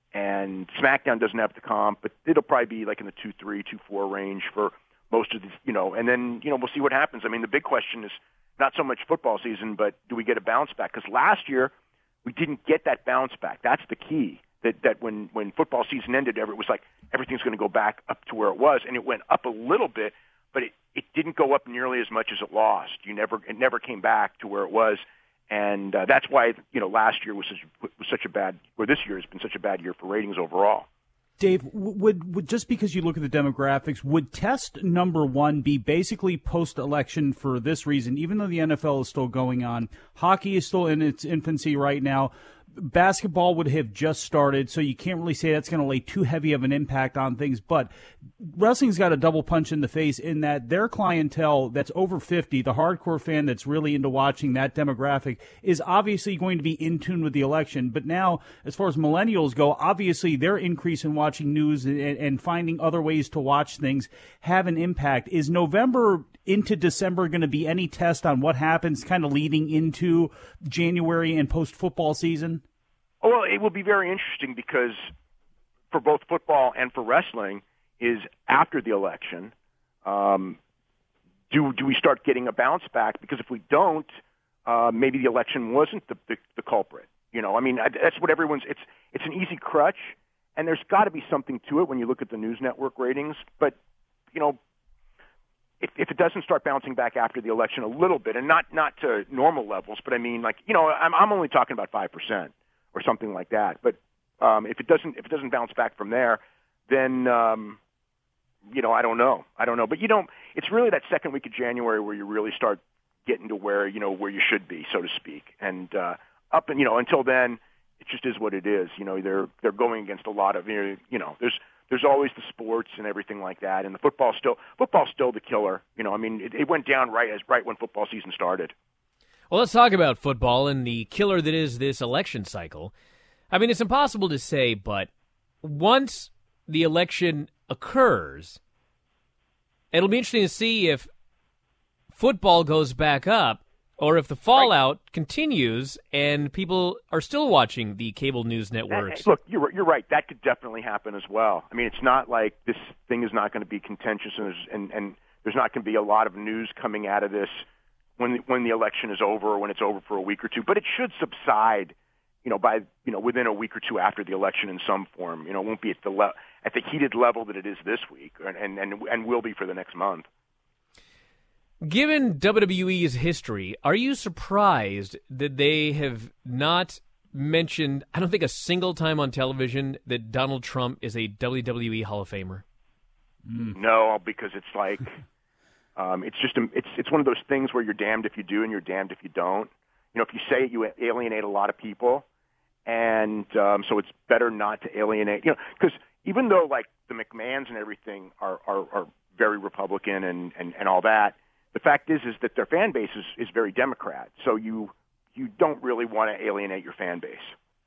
and SmackDown doesn't have the comp, but it'll probably be like in the two three, two four range for most of the, you know, and then, you know, we'll see what happens. I mean, the big question is not so much football season, but do we get a bounce back? Because last year we didn't get that bounce back. That's the key. That that when when football season ended, it was like everything's going to go back up to where it was, and it went up a little bit. But it, it didn't go up nearly as much as it lost. You never, it never came back to where it was, and uh, that's why, you know, last year was such, was such a bad, or this year has been such a bad year for ratings overall. Dave, would, would just because you look at the demographics, would test number one be basically post-election for this reason? Even though the N F L is still going on, hockey is still in its infancy right now. Basketball would have just started, so you can't really say that's going to lay too heavy of an impact on things. But wrestling's got a double punch in the face in that their clientele that's over fifty, the hardcore fan that's really into watching that demographic, is obviously going to be in tune with the election. But now, as far as millennials go, obviously their increase in watching news and, and finding other ways to watch things have an impact. Is November into December going to be any test on what happens kind of leading into January and post-football season? Oh, well, it will be very interesting because for both football and for wrestling, is after the election, um, do do we start getting a bounce back? Because if we don't, uh, maybe the election wasn't the, the, the culprit. You know, I mean, that's what everyone's. It's it's an easy crutch, and there's got to be something to it when you look at the news network ratings. But you know, if, if it doesn't start bouncing back after the election a little bit, and not not to normal levels, but I mean, like you know, I'm I'm only talking about five percent or something like that. But um, if it doesn't if it doesn't bounce back from there, then um, you know, I don't know, I don't know. But you know, it's really that second week of January where you really start getting to where you know where you should be, so to speak, and uh, up and you know until then, it just is what it is. You know, they're they're going against a lot of you know there's. There's always the sports and everything like that, and the football still football's still the killer. You know, I mean, it, it went down right as right when football season started. Well, let's talk about football and the killer that is this election cycle. I mean, it's impossible to say, but once the election occurs, it'll be interesting to see if football goes back up or if the fallout right. continues and people are still watching the cable news networks. Hey, look, you're, you're right. That could definitely happen as well. I mean, it's not like this thing is not going to be contentious and there's, and, and there's not going to be a lot of news coming out of this when when the election is over or when it's over for a week or two. But it should subside, you know, by you know within a week or two after the election in some form. You know, it won't be at the le- at the heated level that it is this week, and and and will be for the next month. Given W W E's history, are you surprised that they have not mentioned, I don't think a single time on television, that Donald Trump is a W W E Hall of Famer? Mm. No, because it's like, um, it's just, a, it's it's one of those things where you're damned if you do and you're damned if you don't. You know, if you say it, you alienate a lot of people, and um, so it's better not to alienate, you know, because even though, like, the McMahons and everything are, are, are very Republican and, and, and all that, the fact is, is that their fan base is, is very Democrat. So you you don't really want to alienate your fan base.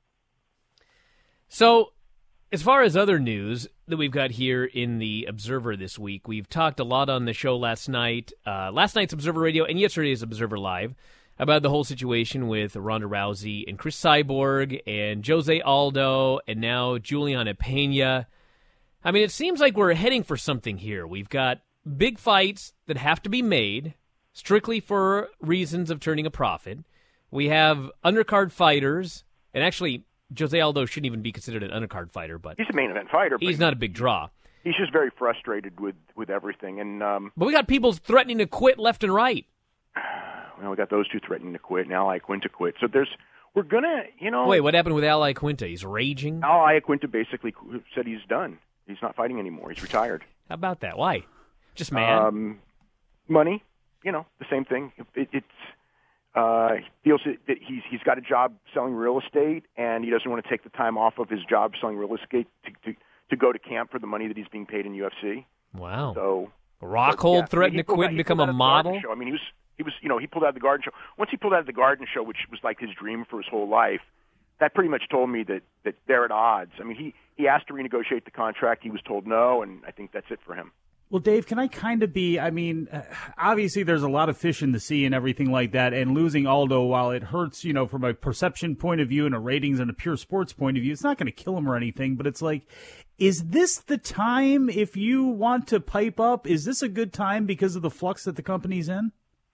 So, as far as other news that we've got here in the Observer this week, we've talked a lot on the show last night, uh, last night's Observer Radio and yesterday's Observer Live, about the whole situation with Ronda Rousey and Chris Cyborg and Jose Aldo and now Juliana Pena. I mean, it seems like we're heading for something here. We've got big fights that have to be made strictly for reasons of turning a profit. We have undercard fighters, and actually, Jose Aldo shouldn't even be considered an undercard fighter, but he's a main event fighter. He's not a big draw. He's just very frustrated with, with everything, and um, but we got people threatening to quit left and right. Well, we got those two threatening to quit, and Al Iaquinta quit. So there's, we're gonna, you know. Wait, what happened with Al Iaquinta? He's raging. Al Iaquinta basically said he's done. He's not fighting anymore. He's retired. How about that? Why? Just mad? Um, money, you know, the same thing. It, it's uh, he feels that he's he's got a job selling real estate, and he doesn't want to take the time off of his job selling real estate to to, to go to camp for the money that he's being paid in U F C. Wow. So Rockhold yeah, threatened I mean, to quit out, and become a model. I mean, he was he was you know he pulled out of the Garden Show. Once he pulled out of the Garden Show, which was like his dream for his whole life, that pretty much told me that that they're at odds. I mean, he he asked to renegotiate the contract. He was told no, and I think that's it for him. Well, Dave, can I kind of be, I mean, uh, obviously there's a lot of fish in the sea and everything like that, and losing Aldo, while it hurts, you know, from a perception point of view and a ratings and a pure sports point of view, it's not going to kill him or anything, but it's like, is this the time, if you want to pipe up, is this a good time because of the flux that the company's in?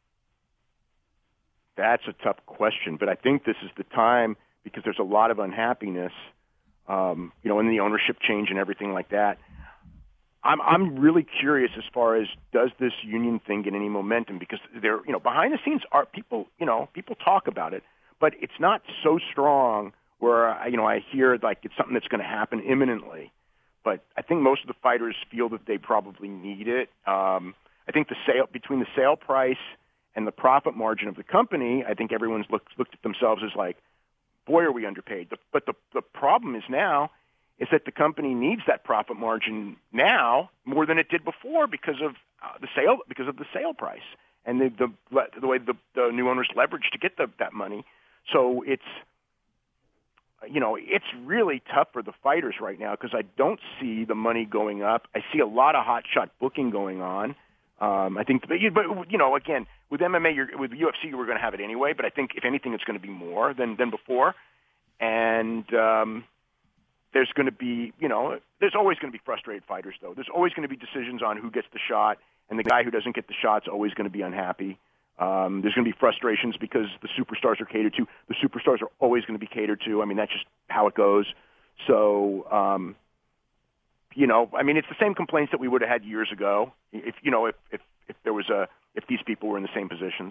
That's a tough question, but I think this is the time because there's a lot of unhappiness, um, you know, in the ownership change and everything like that. I'm I'm really curious as far as does this union thing get any momentum, because there, you know, behind the scenes are people, you know, people talk about it, but it's not so strong where, you know, I hear like it's something that's going to happen imminently. But I think most of the fighters feel that they probably need it. Um, I think the sale between the sale price and the profit margin of the company, I think everyone's looked looked at themselves as like, boy, are we underpaid. The, but the the problem is now is that the company needs that profit margin now more than it did before because of uh, the sale because of the sale price and the the, the way the, the new owners leverage to get the, that money. So it's you know it's really tough for the fighters right now because I don't see the money going up. I see a lot of hot shot booking going on. Um, I think, but you know, again with M M A, you're, with U F C, we're going to have it anyway. But I think if anything, it's going to be more than than before. And um, there's going to be, you know, there's always going to be frustrated fighters, though. There's always going to be decisions on who gets the shot, and the guy who doesn't get the shot's always going to be unhappy. Um, there's going to be frustrations because the superstars are catered to. The superstars are always going to be catered to. I mean, that's just how it goes. So, um, you know, I mean, it's the same complaints that we would have had years ago if, you know, if, if, if there was a, if these people were in the same positions.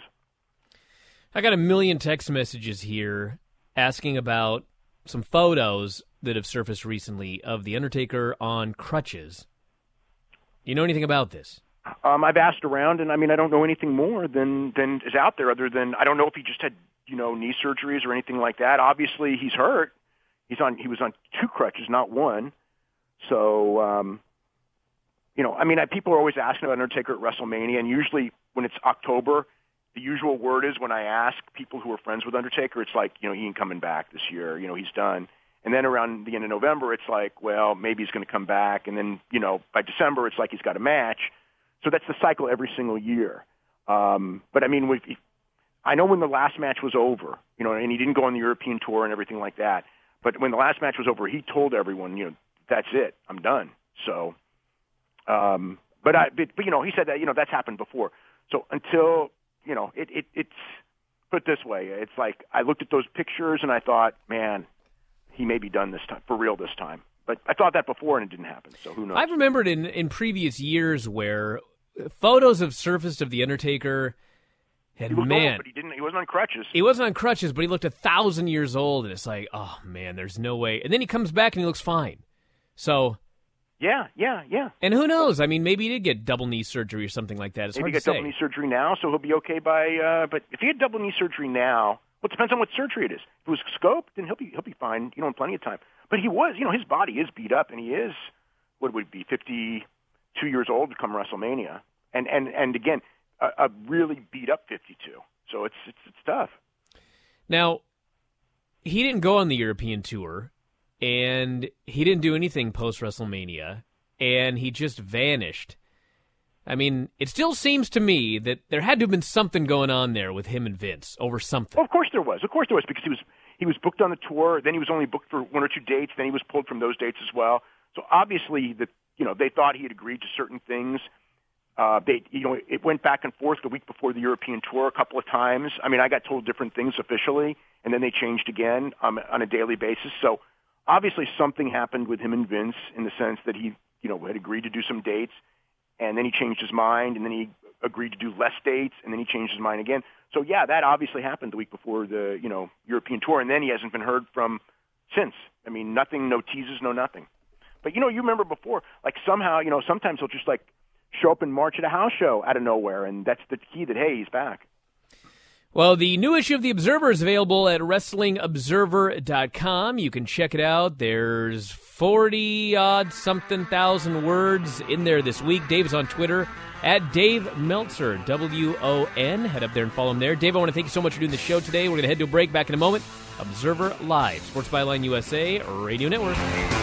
I got a million text messages here asking about some photos that have surfaced recently of The Undertaker on crutches. You know anything about this? Um, I've asked around, and I mean, I don't know anything more than, than is out there other than I don't know if he just had, you know, knee surgeries or anything like that. Obviously, he's hurt. He's on. He was on two crutches, not one. So, um, you know, I mean, I, people are always asking about Undertaker at WrestleMania, and usually when it's October, the usual word is when I ask people who are friends with Undertaker, it's like, you know, he ain't coming back this year. You know, he's done. And then around the end of November, it's like, well, maybe he's going to come back. And then, you know, by December, it's like he's got a match. So that's the cycle every single year. Um, but, I mean, we, I know when the last match was over, you know, and he didn't go on the European tour and everything like that. But when the last match was over, he told everyone, you know, that's it. I'm done. So, um, but, I, but, but, you know, he said that, you know, that's happened before. So until, you know, it, it, it's, put it this way, it's like I looked at those pictures and I thought, man, he may be done this time, for real this time. But I thought that before and it didn't happen, so who knows? I've remembered in, in previous years where photos have surfaced of The Undertaker, and he looked man, old, but he didn't. He wasn't on crutches. He wasn't on crutches, but he looked a thousand years old, and it's like, oh man, there's no way. And then he comes back and he looks fine. So, yeah, yeah, yeah. And who knows? I mean, maybe he did get double knee surgery or something like that. It's maybe hard he to got say. double knee surgery now, so he'll be okay by. Uh, but if he had double knee surgery now, well, it depends on what surgery it is. If it was scoped, then he'll be he'll be fine. You know, in plenty of time. But he was, you know, his body is beat up, and he is what would be fifty-two years old to come WrestleMania, and and and again, a, a really beat up fifty-two. So it's it's it's tough. Now, he didn't go on the European tour, and he didn't do anything post WrestleMania, and he just vanished. I mean, it still seems to me that there had to have been something going on there with him and Vince over something. Well, of course there was. Of course there was, because he was he was booked on the tour. Then he was only booked for one or two dates. Then he was pulled from those dates as well. So obviously, the you know they thought he had agreed to certain things. Uh, they you know it went back and forth the week before the European tour a couple of times. I mean, I got told different things officially, and then they changed again um, on a daily basis. So obviously, something happened with him and Vince in the sense that he you know had agreed to do some dates. And then he changed his mind, and then he agreed to do less dates, and then he changed his mind again. So, yeah, that obviously happened the week before the, you know, European tour, and then he hasn't been heard from since. I mean, nothing, no teases, no nothing. But, you know, you remember before, like somehow, you know, sometimes he'll just, like, show up and march at a house show out of nowhere, and that's the key that, hey, he's back. Well, the new issue of The Observer is available at wrestling observer dot com. You can check it out. There's forty-odd something thousand words in there this week. Dave is on Twitter at Dave Meltzer, W O N. Head up there and follow him there. Dave, I want to thank you so much for doing the show today. We're going to head to a break. Back in a moment. Observer Live, Sports Byline U S A Radio Network.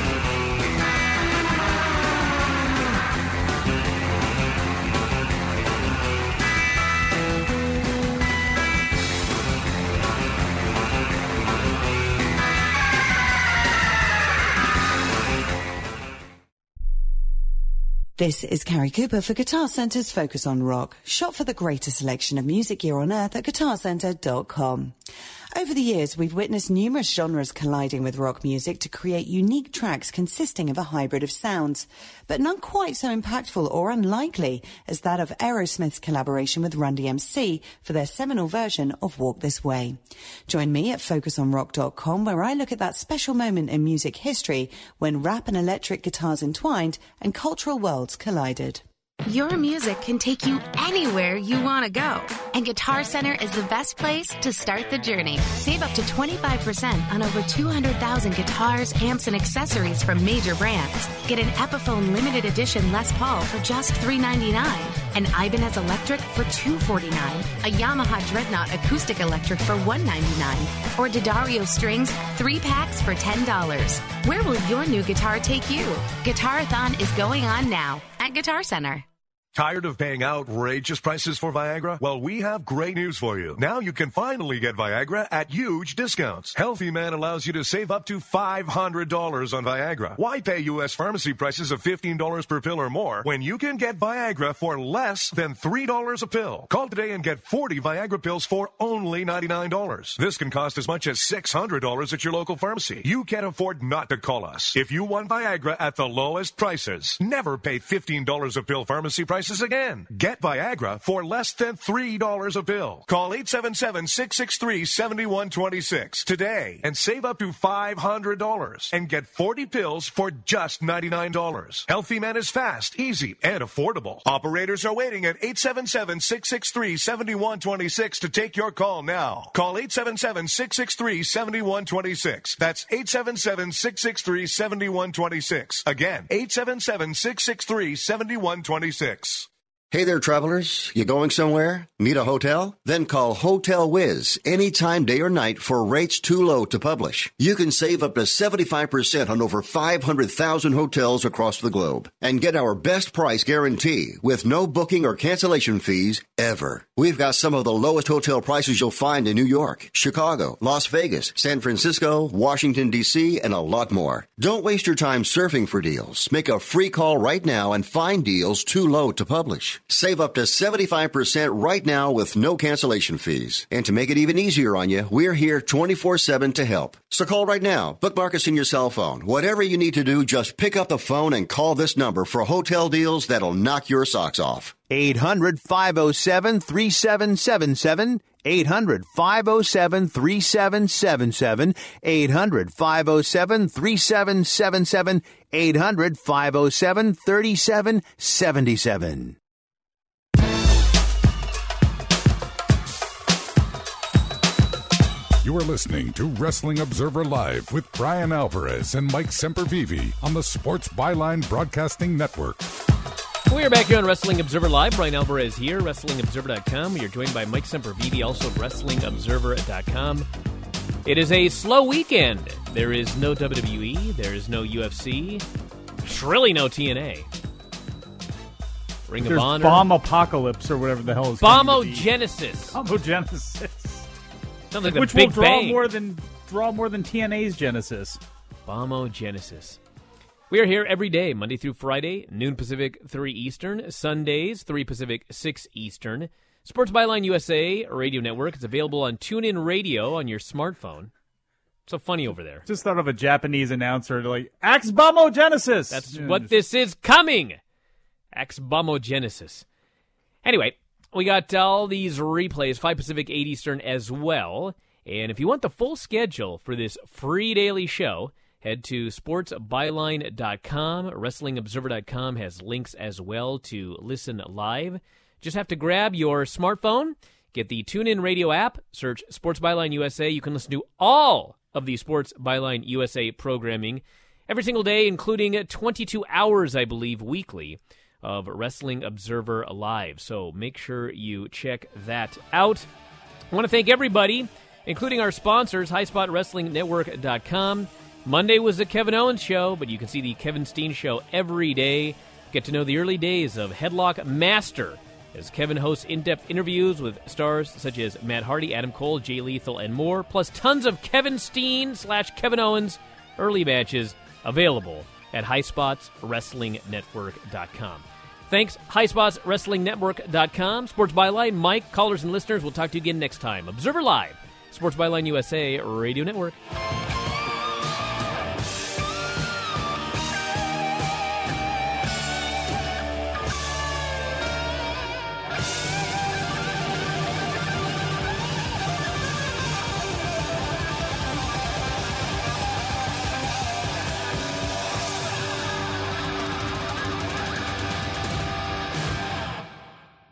This is Carrie Cooper for Guitar Center's Focus on Rock. Shop for the greatest selection of music gear on earth at guitar center dot com. Over the years, we've witnessed numerous genres colliding with rock music to create unique tracks consisting of a hybrid of sounds, but none quite so impactful or unlikely as that of Aerosmith's collaboration with Run D M C for their seminal version of Walk This Way. Join me at focus on rock dot com, where I look at that special moment in music history when rap and electric guitars entwined and cultural worlds collided. Your music can take you anywhere you want to go, and Guitar Center is the best place to start the journey. Save up to twenty-five percent on over two hundred thousand guitars, amps, and accessories from major brands. Get an Epiphone limited edition Les Paul for just three ninety-nine, an Ibanez Electric for two forty-nine, a Yamaha Dreadnought Acoustic Electric for one ninety-nine, or D'Addario Strings three packs for ten dollars. Where will your new guitar take you? Guitarathon is going on now at Guitar Center. Tired of paying outrageous prices for Viagra? Well, we have great news for you. Now you can finally get Viagra at huge discounts. Healthy Man allows you to save up to five hundred dollars on Viagra. Why pay U S pharmacy prices of fifteen dollars per pill or more when you can get Viagra for less than three dollars a pill? Call today and get forty Viagra pills for only ninety-nine dollars. This can cost as much as six hundred dollars at your local pharmacy. You can't afford not to call us. If you want Viagra at the lowest prices, never pay fifteen dollars a pill pharmacy prices again. Get Viagra for less than three dollars a pill. Call eight seven seven, six six three, seven one two six today and save up to five hundred dollars and get forty pills for just ninety-nine dollars. Healthy Man is fast, easy, and affordable. Operators are waiting at eight seven seven, six six three, seven one two six to take your call now. Call eight seven seven, six six three, seven one two six. That's eight seven seven, six six three, seven one two six. Again, eight seven seven, six six three, seven one two six. Hey there, travelers. You going somewhere? Need a hotel? Then call Hotel Wiz anytime, day or night, for rates too low to publish. You can save up to seventy-five percent on over five hundred thousand hotels across the globe and get our best price guarantee with no booking or cancellation fees ever. We've got some of the lowest hotel prices you'll find in New York, Chicago, Las Vegas, San Francisco, Washington, D C, and a lot more. Don't waste your time surfing for deals. Make a free call right now and find deals too low to publish. Save up to seventy-five percent right now with no cancellation fees. And to make it even easier on you, we're here twenty-four seven to help. So call right now. Bookmark us in your cell phone. Whatever you need to do, just pick up the phone and call this number for hotel deals that'll knock your socks off. eight hundred, five oh seven, three seven seven seven. eight hundred, five oh seven, three seven seven seven. eight hundred, five oh seven, three seven seven seven. eight hundred, five oh seven, three seven seven seven. You are listening to Wrestling Observer Live with Brian Alvarez and Mike Sempervive on the Sports Byline Broadcasting Network. We are back here on Wrestling Observer Live. Brian Alvarez here, Wrestling Observer dot com. We are joined by Mike Sempervive, also Wrestling Observer dot com. It is a slow weekend. There is no W W E. There is no U F C. Surely no T N A. Ring There's of Honor. Bomb Apocalypse or whatever the hell is Bombogenesis. Bombogenesis. Sounds like the Which Big will draw Bang. more than draw more than T N A's Genesis. Bombogenesis. We are here every day, Monday through Friday, noon Pacific, three Eastern. Sundays, three Pacific, six Eastern. Sports Byline U S A Radio Network is available on TuneIn Radio on your smartphone. So funny over there. Just thought of a Japanese announcer like, Axe Bombogenesis! That's Yeah, what just- this is coming. Axe Bombogenesis. Anyway, we got all these replays, five Pacific, eight Eastern as well. And if you want the full schedule for this free daily show, head to sports byline dot com. Wrestling Observer dot com has links as well to listen live. Just have to grab your smartphone, get the TuneIn Radio app, search Sports Byline U S A. You can listen to all of the Sports Byline U S A programming every single day, including twenty-two hours, I believe, weekly of Wrestling Observer Live. So make sure you check that out. I want to thank everybody, including our sponsors, high spot wrestling network dot com. Monday was the Kevin Owens Show, but you can see the Kevin Steen Show every day. Get to know the early days of Headlock Master as Kevin hosts in-depth interviews with stars such as Matt Hardy, Adam Cole, Jay Lethal, and more, plus tons of Kevin Steen slash Kevin Owens early matches available at high spots wrestling network dot com. Thanks, high spots wrestling network dot com. Sports Byline, Mike, callers and listeners, we'll talk to you again next time. Observer Live, Sports Byline U S A Radio Network.